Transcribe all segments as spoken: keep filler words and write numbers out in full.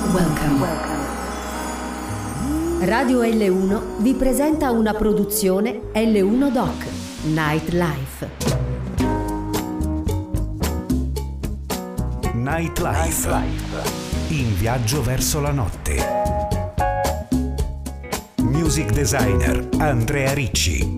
Welcome. Radio L uno vi presenta una produzione L uno Doc Nightlife. Nightlife. In viaggio verso la notte. Music designer Andrea Ricci.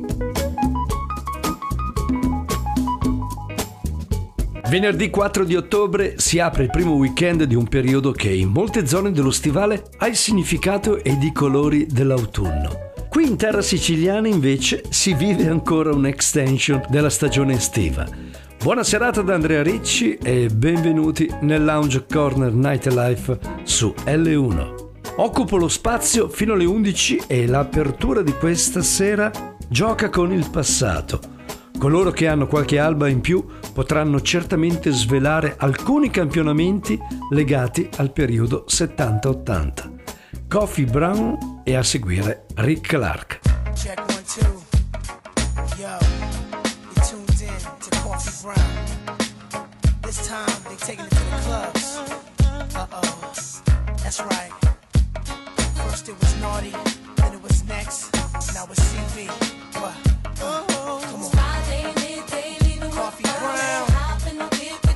Venerdì quattro di ottobre si apre il primo weekend di un periodo che in molte zone dello stivale ha il significato ed i colori dell'autunno. Qui in terra siciliana invece si vive ancora un'extension della stagione estiva. Buona serata da Andrea Ricci e benvenuti nel Lounge Corner Nightlife su L uno. Occupo lo spazio fino alle undici e l'apertura di questa sera gioca con il passato. Coloro che hanno qualche alba in più potranno certamente svelare alcuni campionamenti legati al periodo settanta ottanta. Coffee Brown e a seguire Rick Clark. Check one, two. Yo, you're tuned in to Coffee Brown. This time they taking it to the clubs. Uh-oh, that's right. First it was Naughty, then it was Next, now it's C B. What? Uh, come on. Coffee Brown. For now.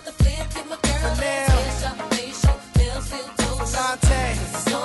Asante.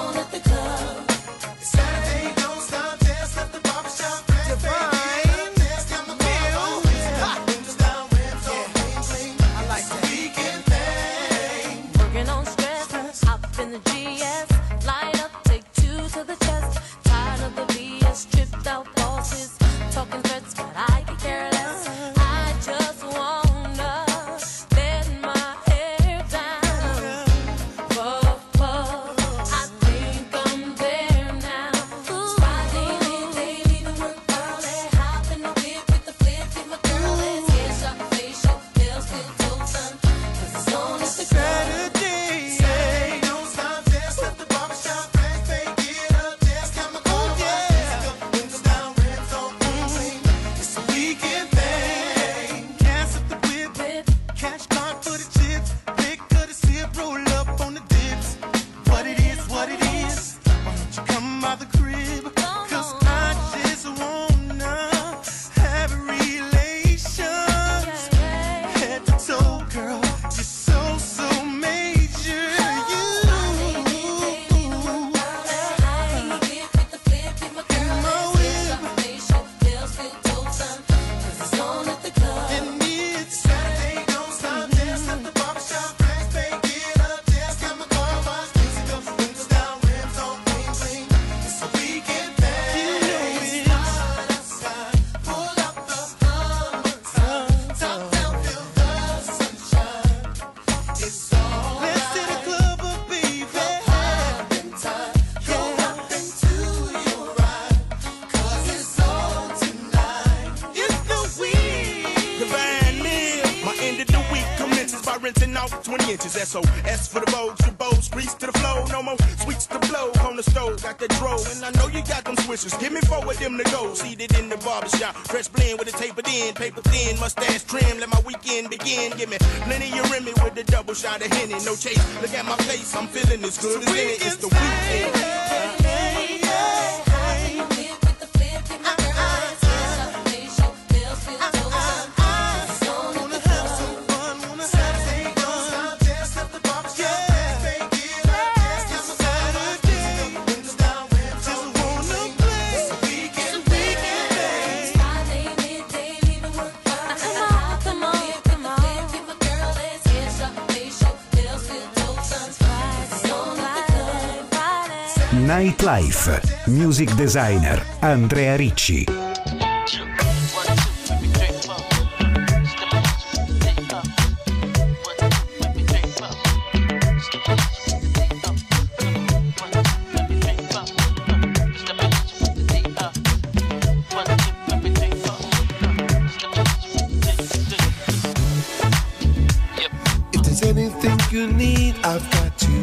Saturday, don't stop, dance at the barbershop. Divine. Windows down, rims on, bling, bling. I like that. Weekend thing. Working on stress, up in the G S. Line up, take two to the chest. Tired of the B S, tripped out bosses. Talking threats, but I could care less. I just wanna let my hair down. Puff, puff, I think I'm there now. Friday, daily, to work early. Hop in the whip with the flip, get my girl ass. Hair shop, facial, nails, fit, toes done. 'Cause it's on at the club. Saturday, don't stop, dance at the barbershop. Back, back, get up, dance, got my girl right. Windows down, rims on, bling, bling. It's a weekend thing. Gas up the whip, cash card for the chips. Pick of the sip, roll up on the dips. What it is, what it is. Why don't you come by the crib? 'Cause I just wanna have relations. Head to toe, girl, you're so, so major. You. And it's Saturday, don't stop, dance at the barbershop. Back, back, get up, dance, got my car wash. Music up, windows down, rims on, bling, bling. It's a weekend thing. You know it's pull up the Hummer, top down, feel the sunshine. It's all let's to the club, oh, baby. Hop in time, go up into your ride. 'Cause it's on tonight. It's the week. Divine Live. My end of the week commences by renting out twenty inches. S O S for the bows, the bows, grease to the flow. No more sweets to blow on the stove. Got that drove, and I know you got them swishers. Give me four of them to go. Seated in the barbershop, fresh blend with a tapered in, paper thin, mustache trim. Let my weekend begin. Give me plenty of Remy with the double shot of Henny. No chase. Look at my face, I'm feeling as good as any. It's the weekend. Saturday, don't stop, dance at the barbershop. Back, back, get up, dance, got my car wash. Music up, windows down, rims on, bling, bling. It's a weekend thing. Nightlife. Music designer Andrea Ricci. If there's anything you need, I've got you.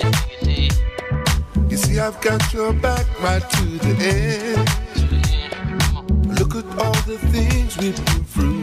You see, I've got your back right to the end. Look at all the things we've been through.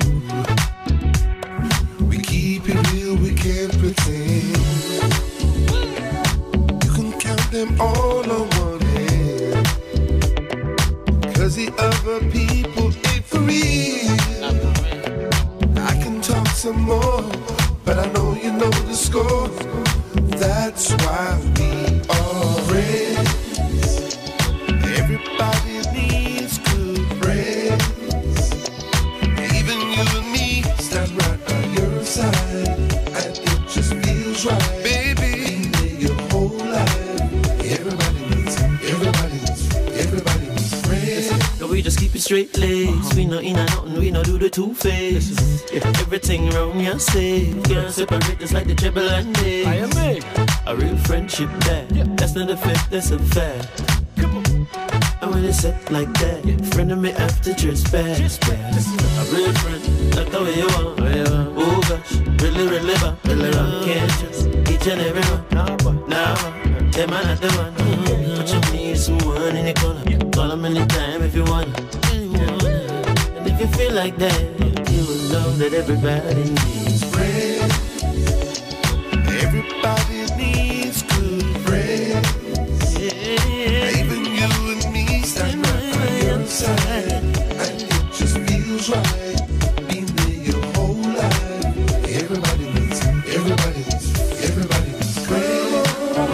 keep it real, we can't pretend. You can count them all on one hand. Cause the other people ain't for real. I can talk some more, but I know you know the score. That's why we are friends. Everybody needs good friends. Even you and me stand right by your side, and it just feels right, baby. Be there your whole life. Everybody needs, everybody needs, everybody needs friends. No, we just keep it straight laced. We no in and nothing, we no do the two face. Everything wrong, you say. Can't separate us like the treble and bass. I am me. A real friendship there. That's not a fact, that's a fact. And when it's set like that, friend of me after trespass. A real friend, like the way you want. Oh gosh, really, really bad, really wrong. Can't trust each and every one. Nah, them man at the one. But you need someone in the corner. Call them anytime if you want. And if you feel like that, you will know that everybody needs friends. Everybody needs good friends. Yeah. Even you and me stand right by your side, and it just feels right. Being there your whole life. Everybody needs, everybody needs, everybody needs friends.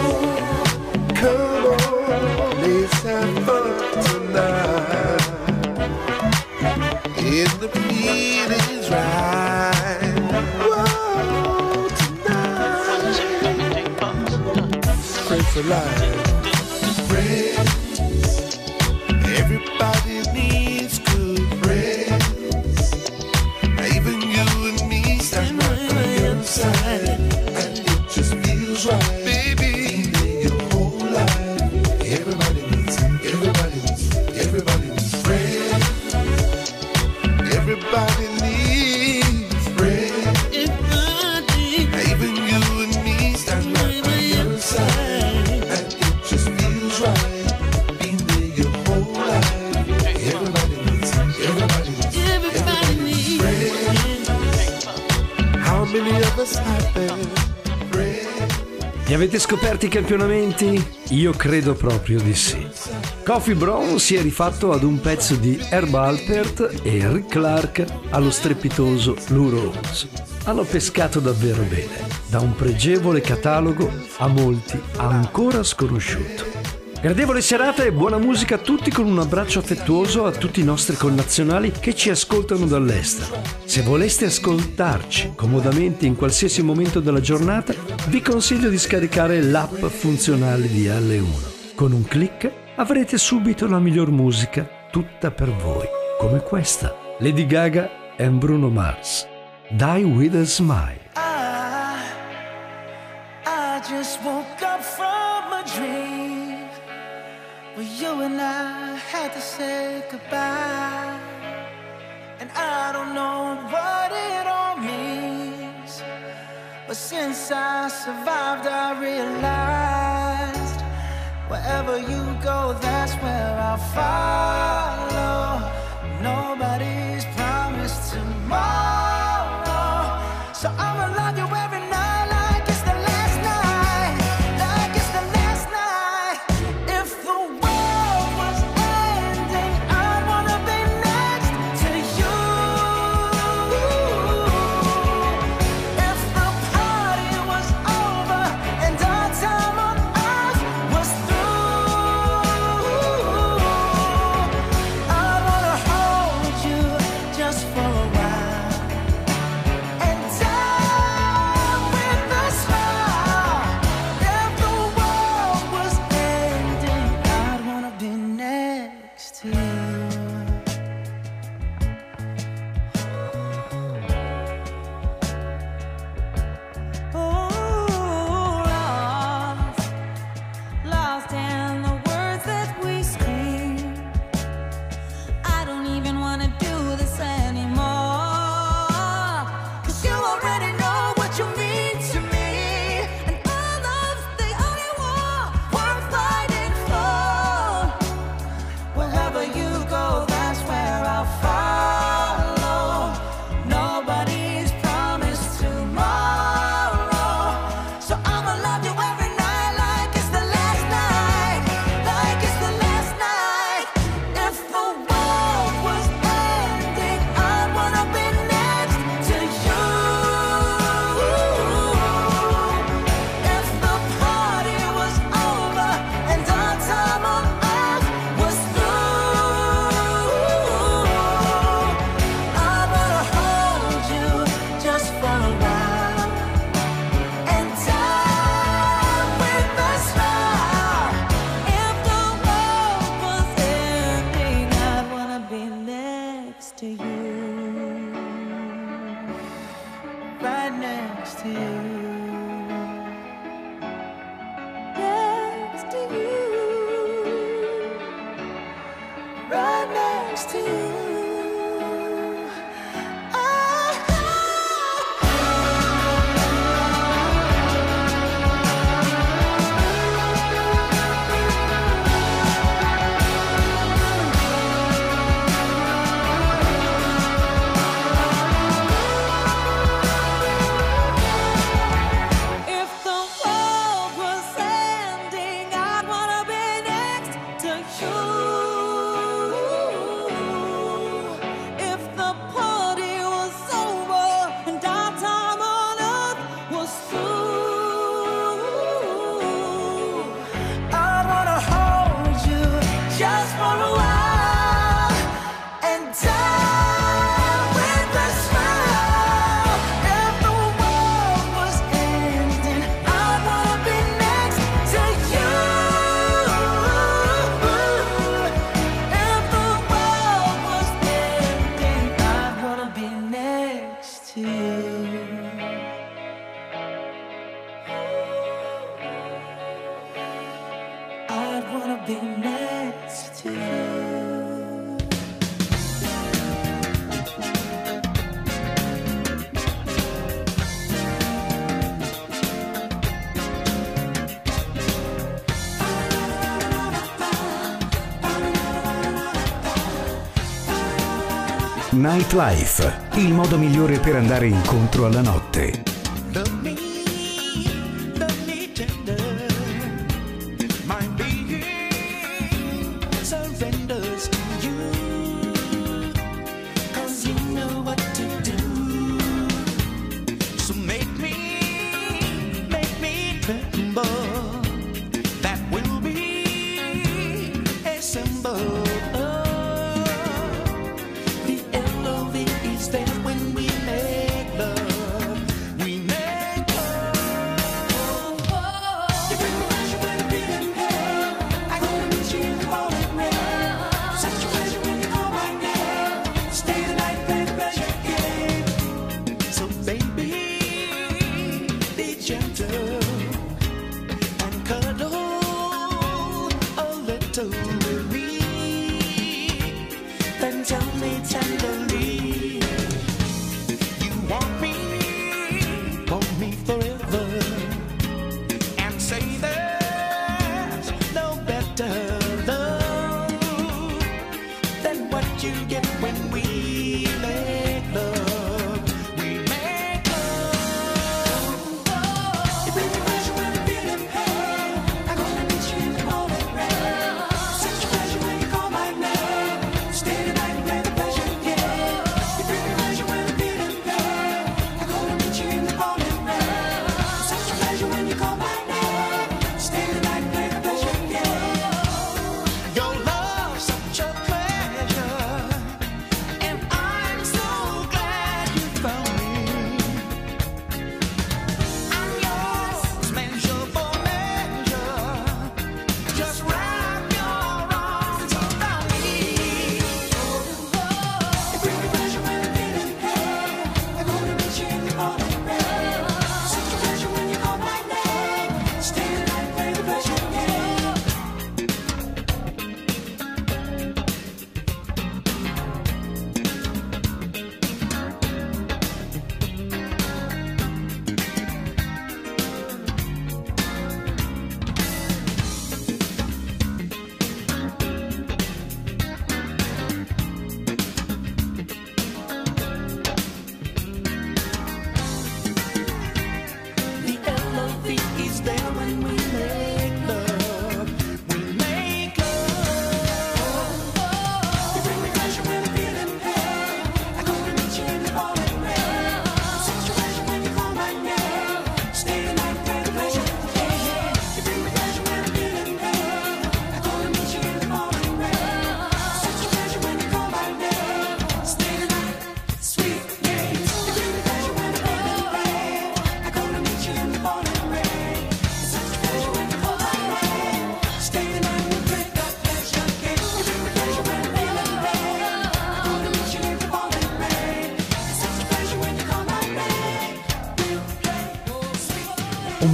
Come on, let's have fun tonight. And the feeling's right. Whoa, tonight. Friends for life. Friends. Everybody needs good friends. Even you and me stand right by your side, and it just feels right, baby. Be there your whole life. Everybody needs, everybody needs, everybody needs friends. Everybody needs friends. Even you and me stand right by your side, and it just feels right. Being there your whole life. Everybody needs, everybody needs, everybody needs friends. How many of us have them? Li avete scoperti i campionamenti? Io credo proprio di sì. Coffee Brown si è rifatto ad un pezzo di Herb Alpert e Rick Clark allo strepitoso Lou Rawls. Hanno pescato davvero bene, da un pregevole catalogo a molti ancora sconosciuto. Gradevole serata e buona musica a tutti, con un abbraccio affettuoso a tutti i nostri connazionali che ci ascoltano dall'estero. Se voleste ascoltarci comodamente in qualsiasi momento della giornata, vi consiglio di scaricare l'app funzionale di L uno. Con un click avrete subito la miglior musica tutta per voi, come questa, Lady Gaga e Bruno Mars. Die with a Smile. I, I just woke up from a dream where you and I had to say goodbye. And I don't know what it all means, but since I survived I realized wherever you go, that's where I'll follow. Nobody's promised tomorrow, so I'ma love you every night like it's the last night, like it's the last night. If the world was ending, I wanna be next to you. If the party was over and our time on earth was through, I wanna hold you just for a while. next to you. Nightlife, il modo migliore per andare incontro alla notte. Love me, love me tender. My being surrenders to you. 'Cause you know what to do. So make me, make me tremble. That will be a symbol. When we make love, we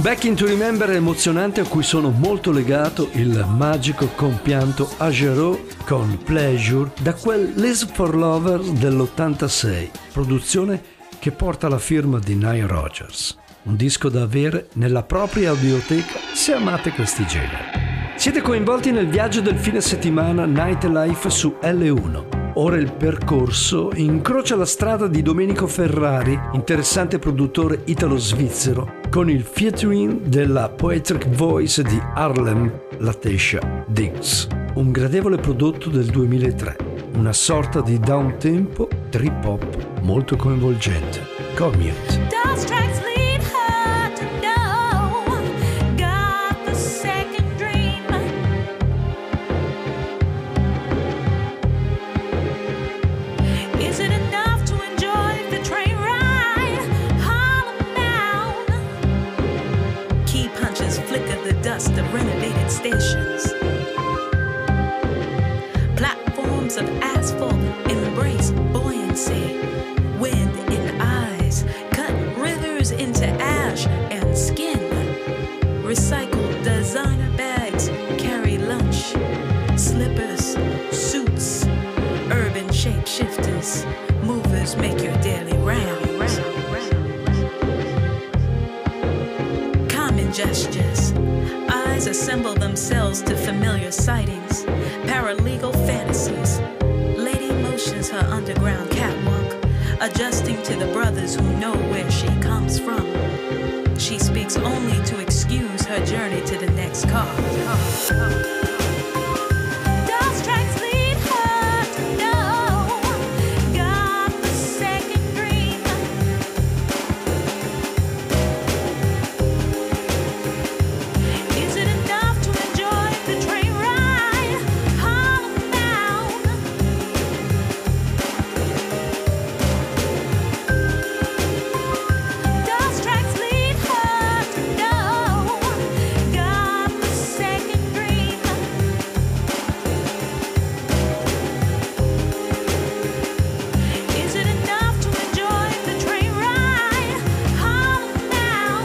Back in to Remember è emozionante, a cui sono molto legato il magico compianto Agero con Pleasure da quel Live for Lovers dell'ottantasei, produzione che porta la firma di Nile Rodgers. Un disco da avere nella propria audioteca se amate questi generi. Siete coinvolti nel viaggio del fine settimana Nightlife su L uno. Ora il percorso incrocia la strada di Domenico Ferrari, interessante produttore italo-svizzero, con il featuring della Poetic Voice di Harlem, Latesha Diggs. Un gradevole prodotto del duemilatré, una sorta di downtempo trip hop molto coinvolgente. Commute. Those tracks lead her to know God the second dream. Is it enough to enjoy the train ride? Hollow down. Key punches flicker the dust of renovated stations. Platforms of asphalt embrace buoyancy. Wind in eyes, cut rivers into ash and skin. Recycled designer bags carry lunch. Slippers, suits, urban shapeshifters. Movers make your daily rounds. Common gestures. Eyes assemble themselves to familiar sightings. Paralegal fantasies. Lady motions her underground catwalk, adjusting to the brothers who know where she comes from. She speaks only to excuse her journey to the next car. Those tracks lead her to know God the second dream. Is it enough to enjoy the train ride? Hollow down. Those tracks lead her to know God the second dream. Is it enough to enjoy the train ride? Hollow down.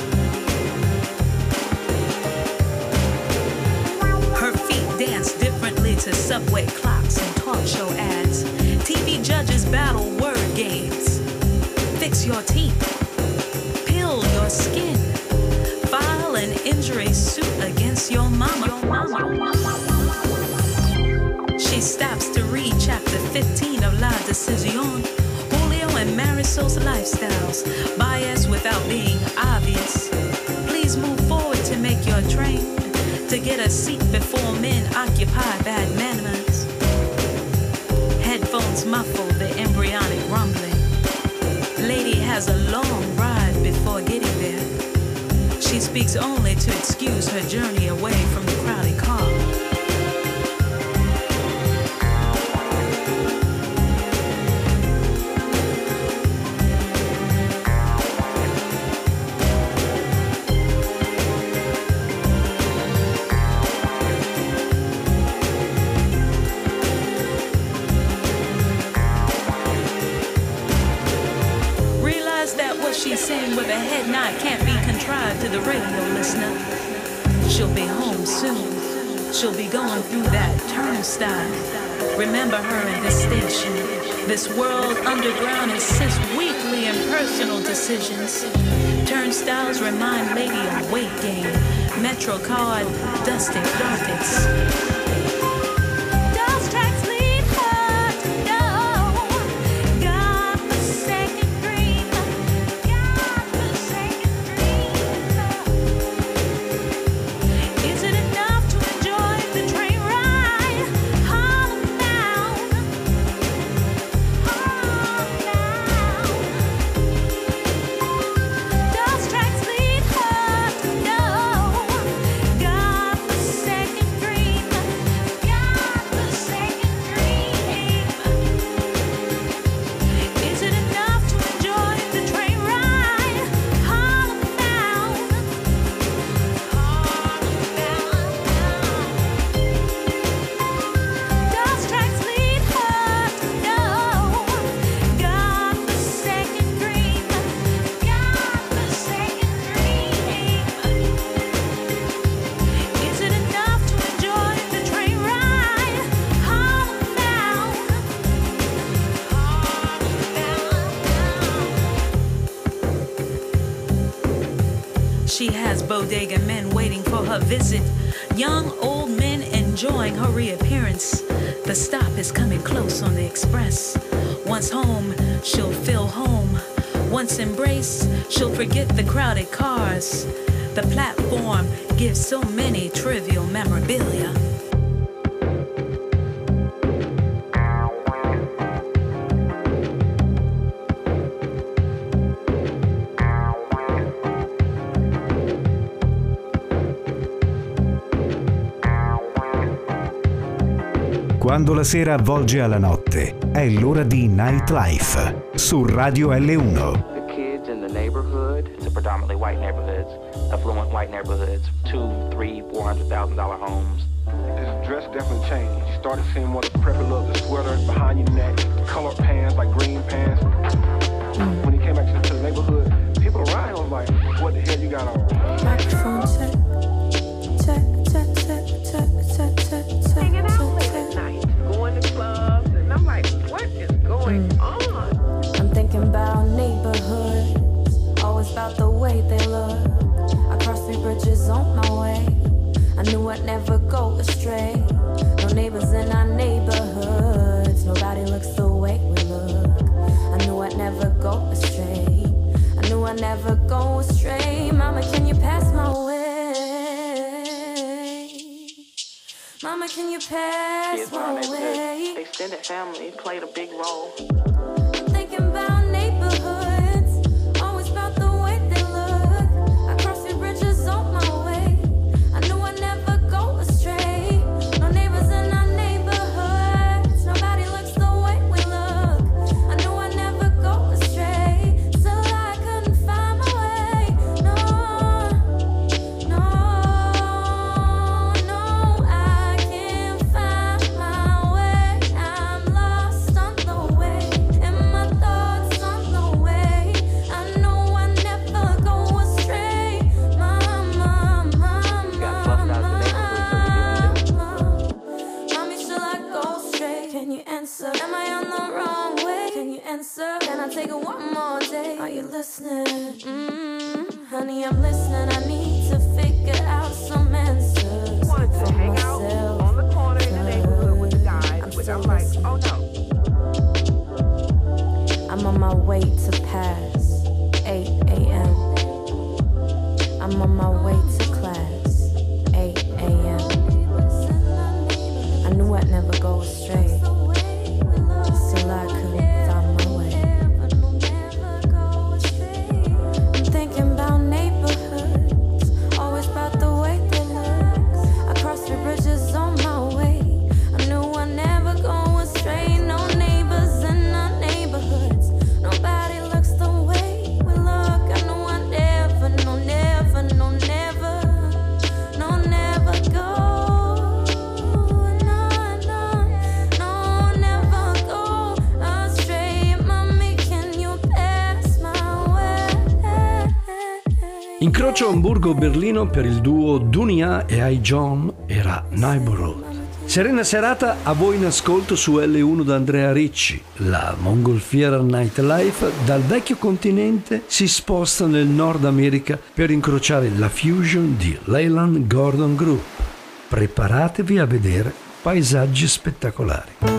Her feet dance differently to subway clocks and talk show ads. T V judges battle word games. Fix your teeth. Peel your skin. File an injury suit against your mama. She stops to read chapter fifteen of La Decision. Julio and Marisol's lifestyles. Bias without being obvious. Please move forward to make your train. To get a seat before men occupy bad manners. Headphones muffle the embryonic rumbling. Lady has a long ride before getting there. She speaks only to excuse her journey away from the crowded car. Realize that what she's saying with a head nod can't be contrived to the radio listener. She'll be home soon. She'll be going through that turnstile. Remember her in this station. This world underground insists weekly and personal decisions. Turnstiles remind Lady of weight gain. Metro card, dusting carpets. Those tracks lead her to know God the second dream. God the second dream. Is it enough to enjoy the train ride? Hollow down. Hollow down. Those tracks lead her to know God the second dream. bodega men waiting for her visit. Young, old men enjoying her reappearance. The stop is coming close on the express. Once home, she'll feel home. Once embraced, she'll forget the crowded cars. The platform gives so many trivial memorabilia. Quando la sera avvolge alla notte, è l'ora di Nightlife su Radio L uno. The kids in the neighborhood, it's a predominantly white neighborhoods, affluent white neighborhoods, two, three, four hundred thousand dollar homes. His dress definitely changed. You started seeing more of the preppy look, the sweater behind your neck, colored pants like green pants. When he came back to the neighborhood, people around him was like, "What the hell you got on?" Microphone check, check, check, check, check, check, check, check. Hanging out late at night, going to clubs, and I'm like, what is going Mm. on? I'm thinking about neighborhoods, always about the way they look. I crossed three bridges on my way. I knew I'd never go astray. No neighbors in our neighborhoods. Nobody looks the way we look. I knew I'd never go astray. I knew I'd never go astray. Mama, can you pass my way? Mama, can you pass Kids my around neighborhood, way? extended family played a big role. Thinking about neighborhoods, always about the way they look. I crossed three bridges on my way. I knew I'd never go astray. No neighbors in our neighborhoods. Nobody looks the way we look. I knew I'd never go astray. Still I couldn't find my way. No, no, no, I can't find my way. I'm lost on the way. And my thoughts on the way. I know I never go astray. Mama, mama, Got fluffed out of the neighborhood, so we didn't Mommy, shall I go straight? Can you answer? Am I on the wrong way? Can you answer? Can I take it one more day? Are you listening? Mm, honey, I'm listening. I need to figure out some answers. Wanted to for hang out myself. on the corner in the neighborhood with the guys, I'm but still I'm like, listening. oh no. I'm on my way to pass eight a.m. I'm on my way to class eight a.m. I knew I'd never go astray. Still I couldn't find my way. I'm thinking about neighborhoods, always about the way they look. I crossed three bridges on my way. I knew I'd never go astray. No neighbors in our neighborhoods. Nobody looks the way we look. I know I never, no never, no never, no never go. No, no, no, never go astray. Mommy, can you pass my way? Incrocio Amburgo-Berlino per il duo Dunia e I. John era Neighborhood. Serena serata a voi in ascolto su L uno da Andrea Ricci. La mongolfiera Nightlife dal vecchio continente si sposta nel Nord America per incrociare la fusion di Leyland Gordon Group. Preparatevi a vedere paesaggi spettacolari.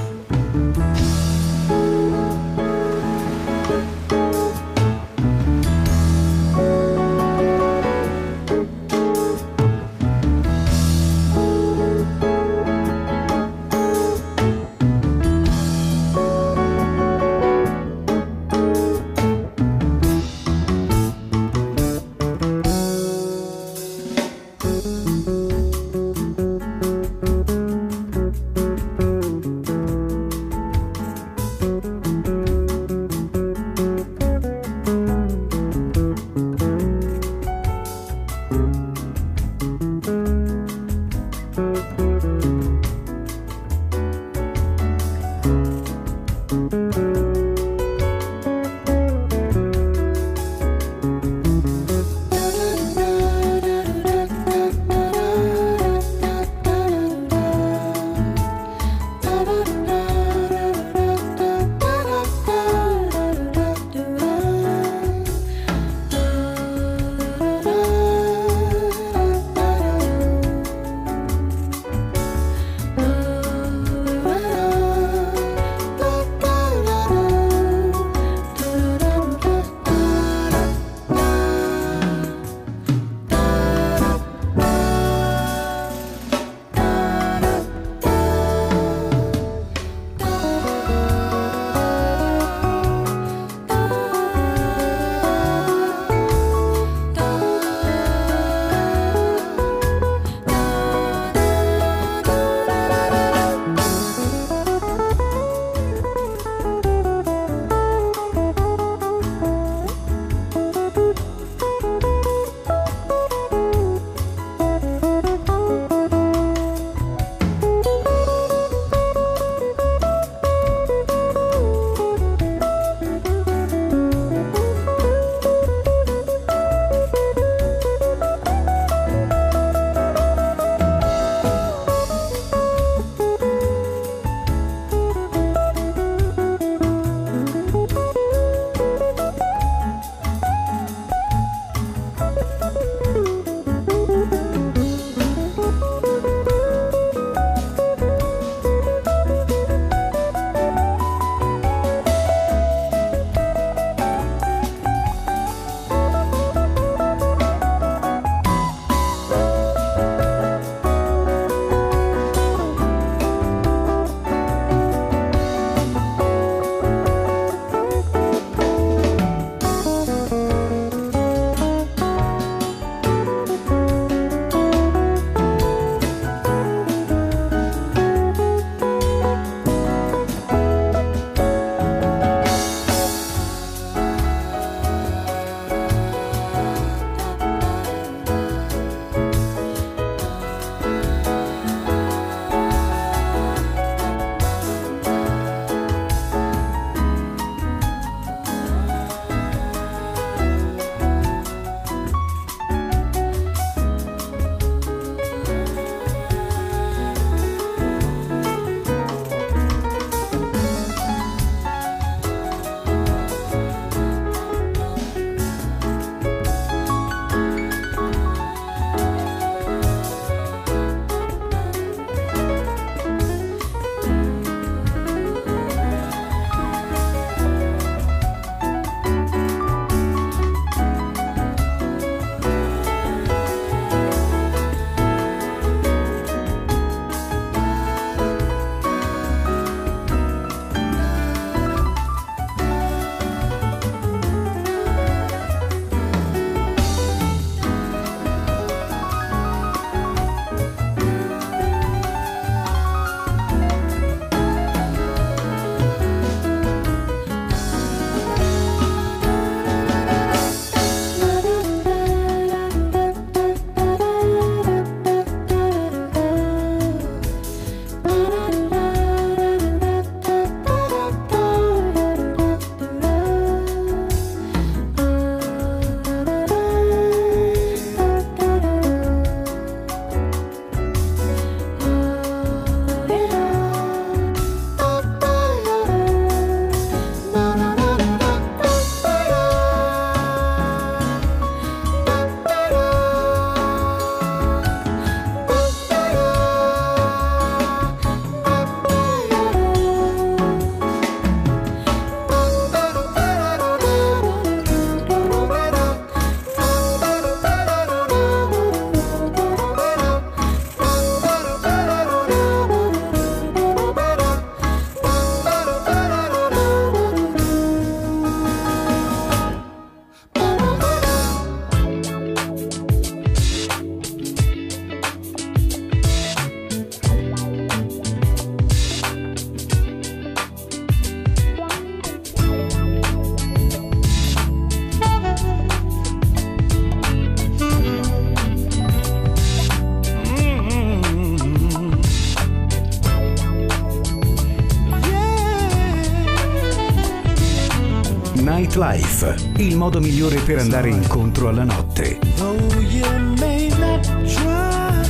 Nightlife, il modo migliore per andare incontro alla notte. Though you may not drive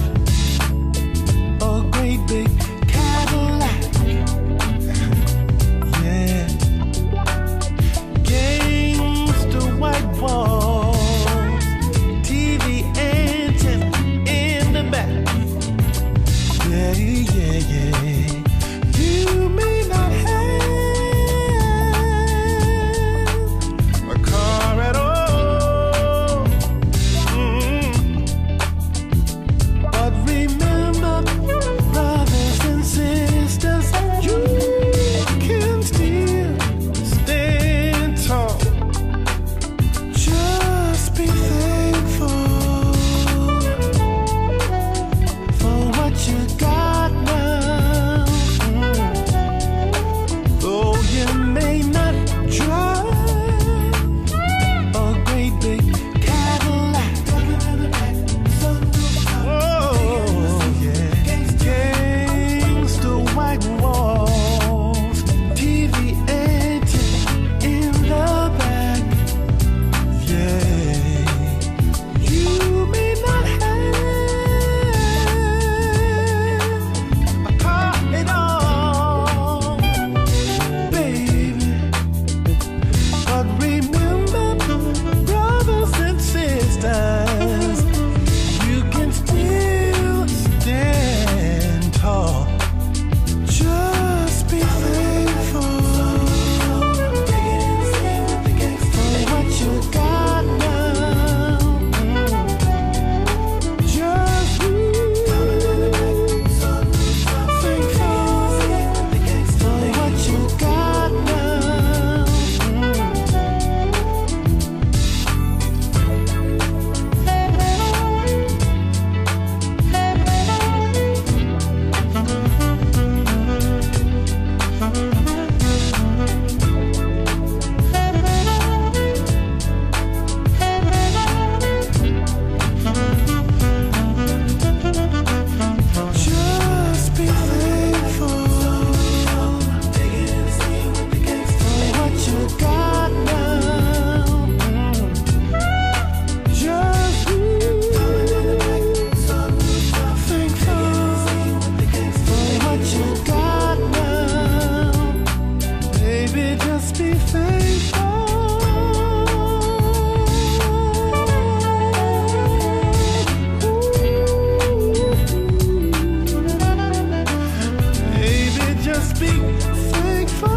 a great big Cadillac, yeah, gangsta white walls, T V antenna in the back, yeah, yeah, yeah. You may not have a car at all, mm. But remember, brothers and sisters, you can still stand tall. Just be thankful for what you got now. Mm. Though you may not drive a great big Cadillac, oh yeah, gangsta white walls, T V antenna in the back, yeah. You may not have a car at all, baby, but remember, brothers and sisters, you can still stand tall. Just be thankful for what you got now. Just be thankful for what you got now. Just be thankful for what you got now. Just be thankful for what you got now. Baby, just be thankful. Baby, just be thankful.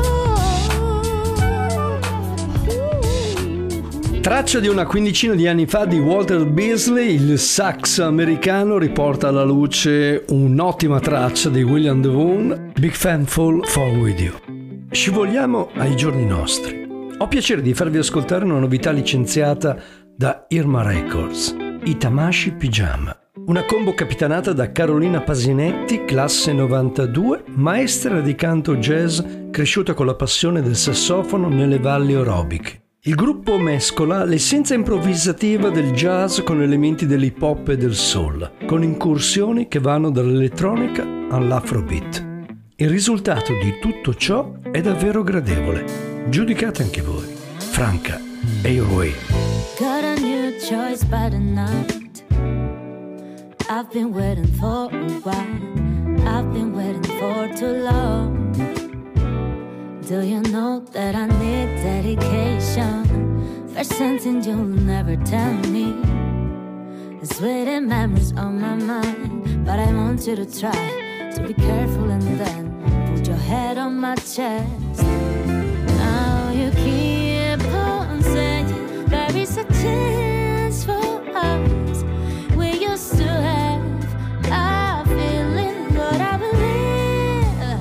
Traccia di una quindicina di anni fa di Walter Beasley, il sax americano riporta alla luce un'ottima traccia di William Devon, Big Thankful for With You. Scivoliamo ai giorni nostri. Ho piacere di farvi ascoltare una novità licenziata da Irma Records, i Tamashii Pyjama. Una combo capitanata da Carolina Pasinetti, classe novantadue, maestra di canto jazz cresciuta con la passione del sassofono nelle valli orobiche. Il gruppo mescola l'essenza improvvisativa del jazz con elementi dell'hip hop e del soul, con incursioni che vanno dall'elettronica all'afrobeat. Il risultato di tutto ciò è davvero gradevole. Giudicate anche voi. Franca e Your Way. Got a new choice by the night. I've been waiting for a while. I've been waiting for too long. Do you know that I need dedication? There's something you'll never tell me. It's waiting memories on my mind, but I want you to try to be careful and then put your head on my chest. Now you keep on saying there is a chance for us. We used to have a feeling, but I believe,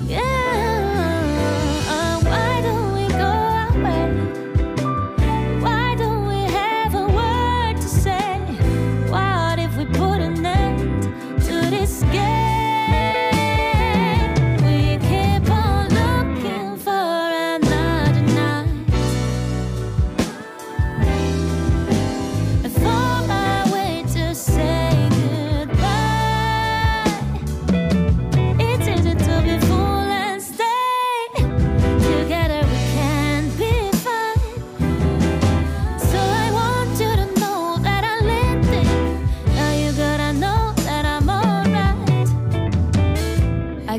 yeah. Why don't we go away? Why don't we have a word to say? What if we put an end to this game? We keep on looking for another night.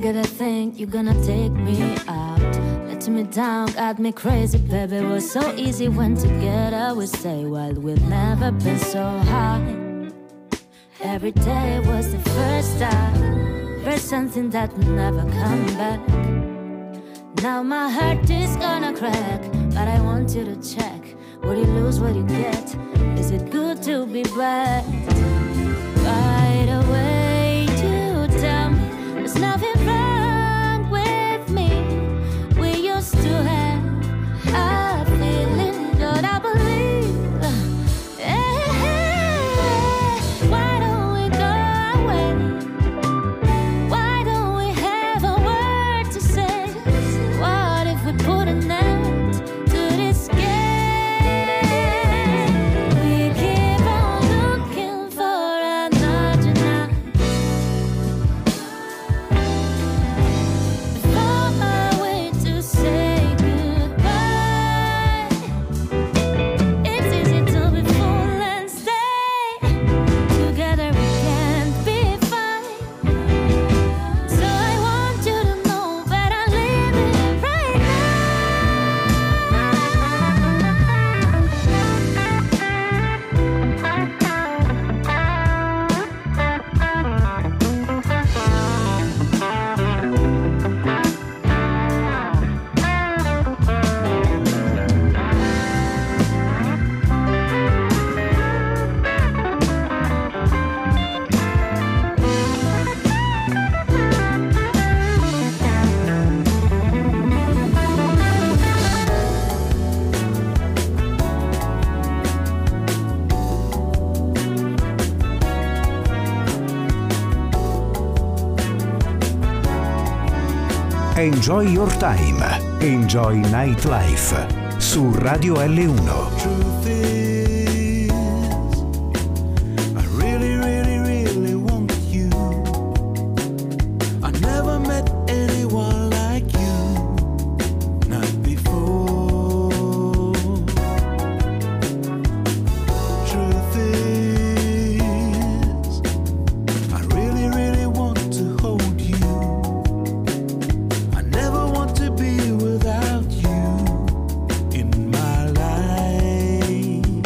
Nigga that think you're gonna take me out, let me down, got me crazy, baby. It was so easy when together we stay wild. We've never been so high. Every day was the first time, first something that will never come back. Now my heart is gonna crack, but I want you to check. What you lose, what you get. Is it good to be bad? Right away to tell me there's nothing wrong with me. We used to have a feeling, God, I believe. Eh, why don't we go away? Why don't we have a word to say? What if we put an end to this game? We keep on looking for another night. Found my way to say goodbye. It's easy to be full and stay. Together we can't be fine. So I want you to know that I live it right Enjoy Your Time, Enjoy Nightlife su Radio L uno. Truth is, I really, really, really want you. I never met anyone like you, not before. Truth is, I really, really want to hold you. I never want to be without you in my life.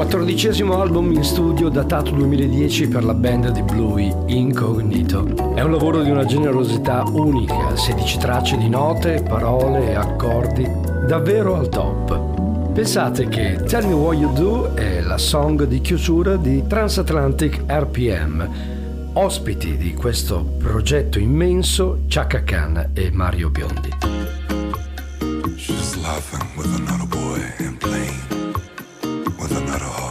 quattordicesimo album in studio datato duemiladieci per la band di Bluey, Incognito. È un lavoro di una generosità unica, sedici tracce di note, parole e accordi davvero al top. Pensate che Tell Me What You Do è la song di chiusura di Transatlantic R P M. Ospiti di questo progetto immenso Chaka Khan e Mario Biondi. She's laughing with another boy and playing with another heart.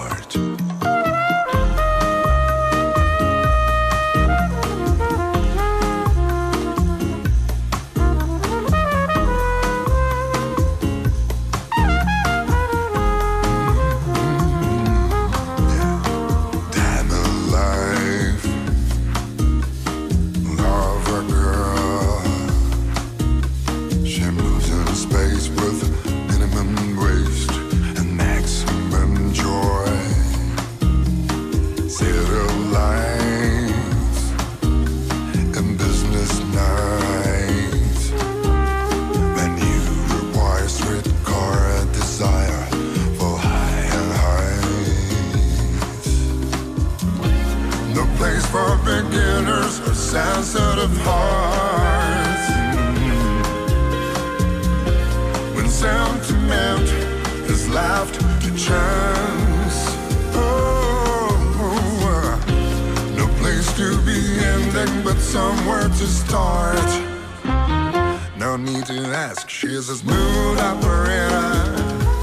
Sensitive hearts. When sentiment is left to chance. Oh, no place to be ending, but somewhere to start. No need to ask, she's a smooth operator.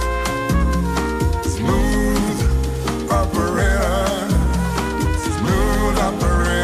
Smooth operator. Smooth operator.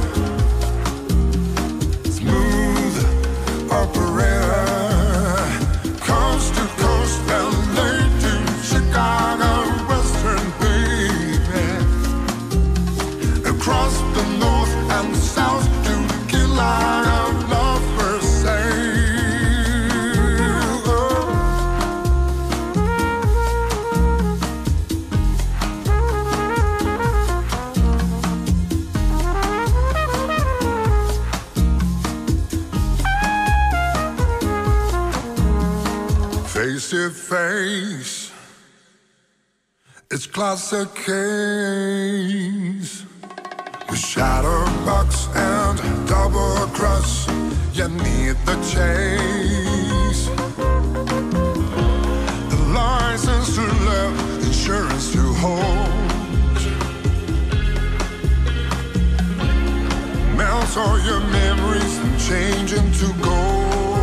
Face to face, it's classic case. With shadowbox and double cross, you need the chase. The license to love, insurance to hold. Melt all your memories and change into gold.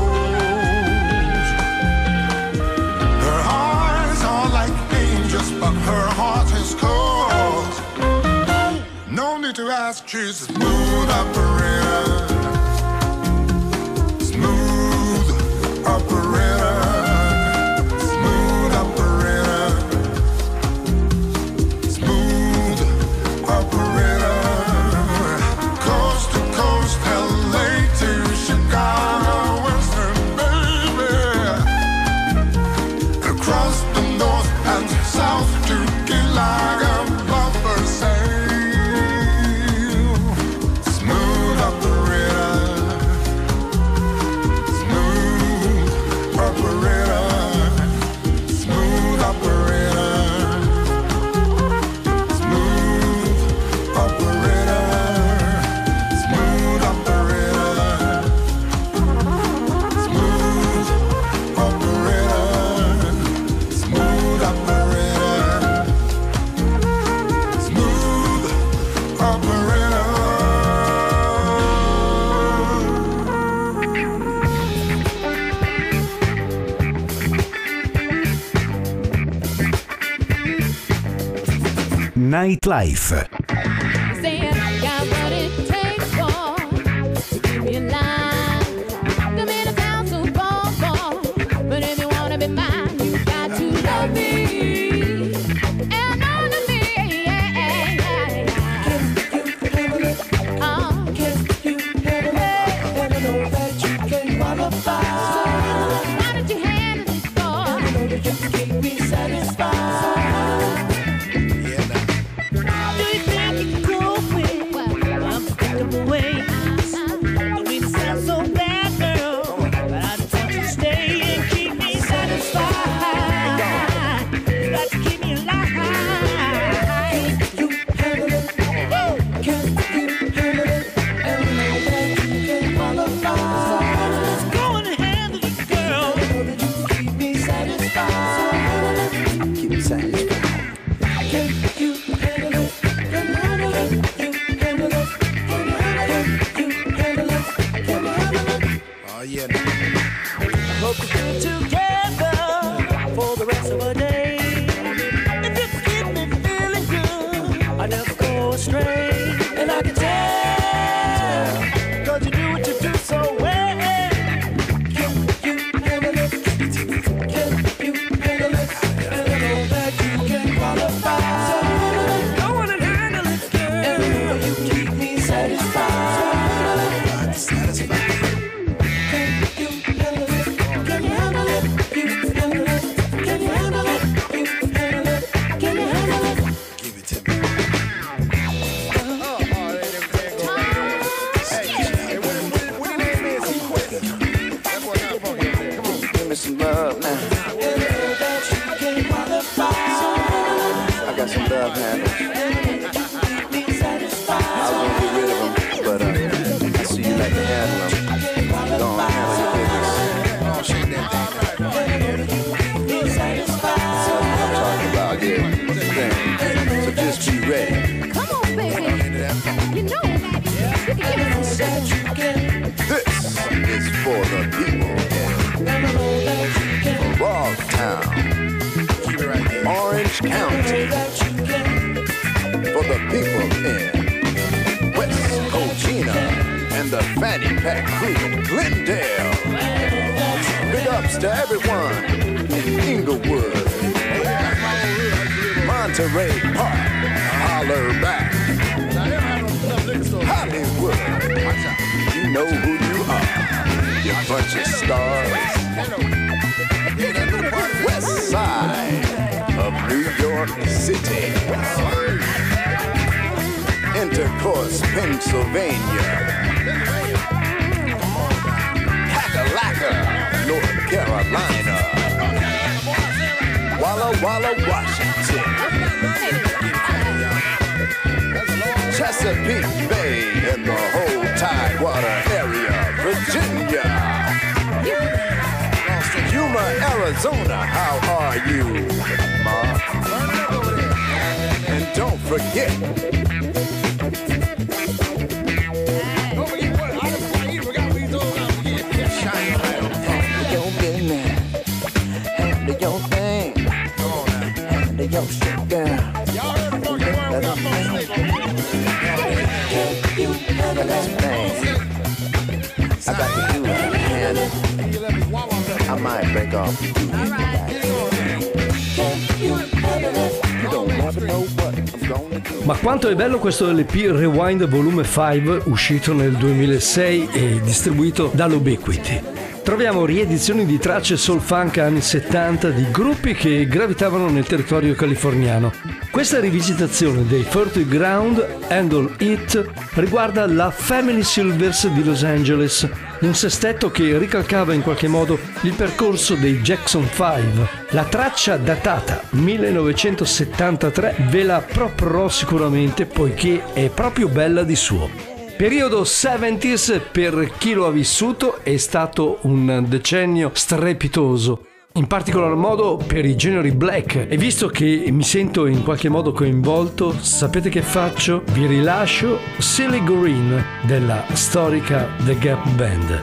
But her heart is cold. No need to ask, she's a smooth operator. Smooth operator. Smooth operator. Smooth operator. Coast to coast, L A to Chicago, Western baby. Across the north and south to Gilligan, bumper sail. Smooth operator. Smooth operator. Smooth operator. Smooth operator. Smooth operator. Smooth operator. Smooth operator. Smooth operator. Nightlife. Saying I got what it takes for to keep me in line. The man is out so far, far, but if you wanna be mine, you got to love me and honor me. Yeah, yeah, yeah. Uh, Can you handle it? And I know that you can qualify. so why don't you handle this And I boy? know that you can keep me satisfied. Do you think you can cope with Hope we stay together for the rest of our day. And you keep me feeling good, I never go astray. And I can tell, cause you do what you do so well. Can you handle it? Can you handle it? And I know that you can qualify. So go on and handle it, girl. And you keep me satisfied. Satisfied. Some love now. I got some love handles. I was gonna get rid of them, but uh, I see you like to handle them. Go on, handle your business. I'm talking about, yeah. So just be ready. Come on, baby. You know it. You can give us some shit. This is for the people. Frogtown, Orange County, for the people in West Covina and the Fanny Pack crew, Glendale. Big ups to everyone in Inglewood, Monterey Park, holler back, Hollywood. You know who you are, you bunch of stars. West side of New York City, Intercourse, Pennsylvania, Kakalaka, North Carolina, Walla Walla, Washington, Chesapeake Bay and the whole Tidewater area, Virginia. Yuma, Arizona, how are you, Ma? And don't forget, handle your business, handle your thing, handle your shit, girl. The last thing I got to do is handle. I might break off. Ma quanto è bello questo L P Rewind Volume cinque, uscito nel duemilasei e distribuito dall'Ubiquity. Troviamo riedizioni di tracce soul funk anni settanta di gruppi che gravitavano nel territorio californiano. Questa rivisitazione dei Fertile Ground, Handle It, riguarda la Family Silvers di Los Angeles, un sestetto che ricalcava in qualche modo il percorso dei Jackson cinque. La traccia datata millenovecentosettantatré ve la proporrò sicuramente, poiché è proprio bella di suo. Periodo settanta, per chi lo ha vissuto, è stato un decennio strepitoso, in particolar modo per i January Black, e visto che mi sento in qualche modo coinvolto, sapete che faccio? Vi rilascio Silly Green della storica The Gap Band.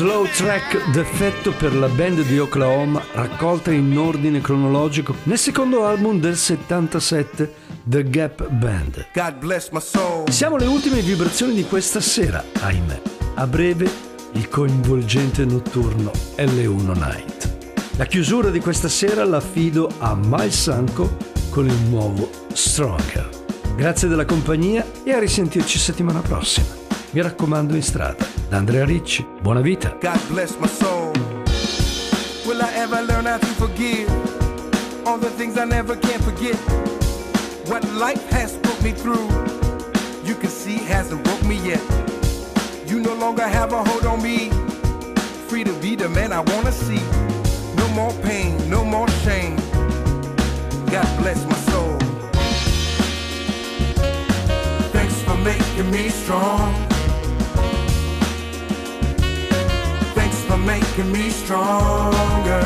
slow track d'effetto per la band di Oklahoma, raccolta in ordine cronologico nel secondo album del settantasette, The Gap Band. God bless my soul. Siamo alle ultime vibrazioni di questa sera, ahimè. A breve il coinvolgente notturno L uno Night. La chiusura di questa sera la affido a Miles Sanko con il nuovo Stronger. Grazie della compagnia e a risentirci settimana prossima. Mi raccomando, in strada. Da Andrea Ricci, buona vita. God bless my soul. Will I ever learn how to forgive all the things I never can forget? What life has put me through, you can see hasn't broke me yet. You no longer have a hold on me. Free to be the man I wanna see. No more pain, no more shame. God bless my soul. Thanks for making me strong. Thanks for making me stronger.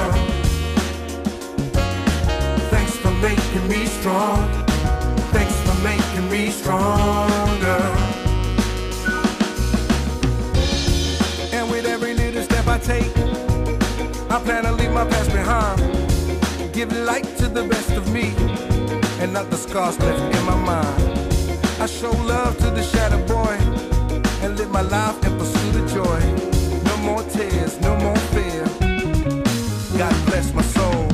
Thanks for making me strong. Thanks for making me stronger. And with every little step I take, I plan to leave my past behind. Give light to the best of me, and not the scars left in my mind. I show love to the shattered boy, and live my life in pursuit of joy. No more tears, no more fear. God bless my soul.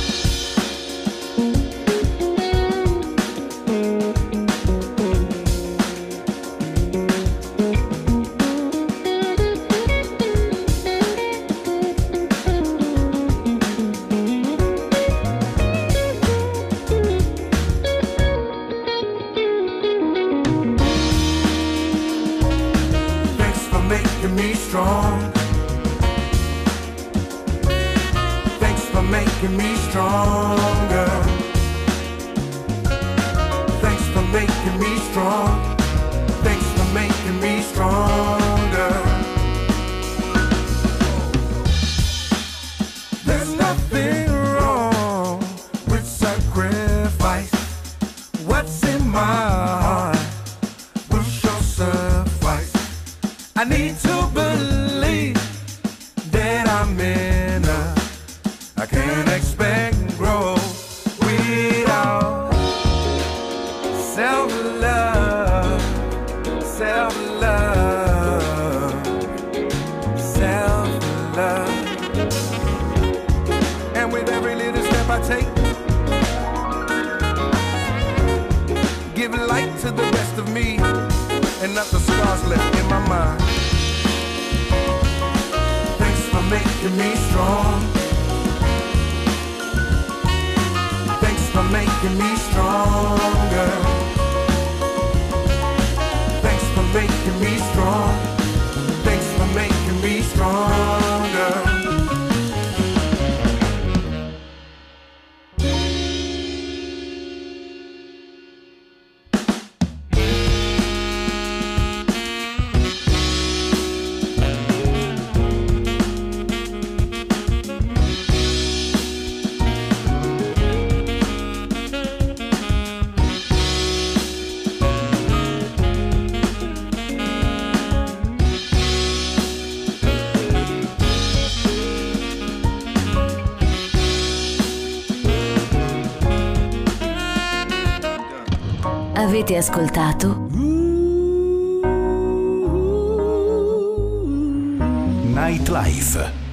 Making me strong. Thanks for making me stronger. Thanks for making me strong. Thanks for making me stronger. There's nothing wrong with sacrifice. What's in my heart will show suffice. I need to believe that I'm enough. I can't expect growth without self-love, self-love, self-love. And with every little step I take, give light to the rest of me, and not the scars left in my mind. Thanks for making me strong. Thanks for making me stronger. Thanks for making me strong. Thanks for making me stronger. Avete ascoltato Nightlife.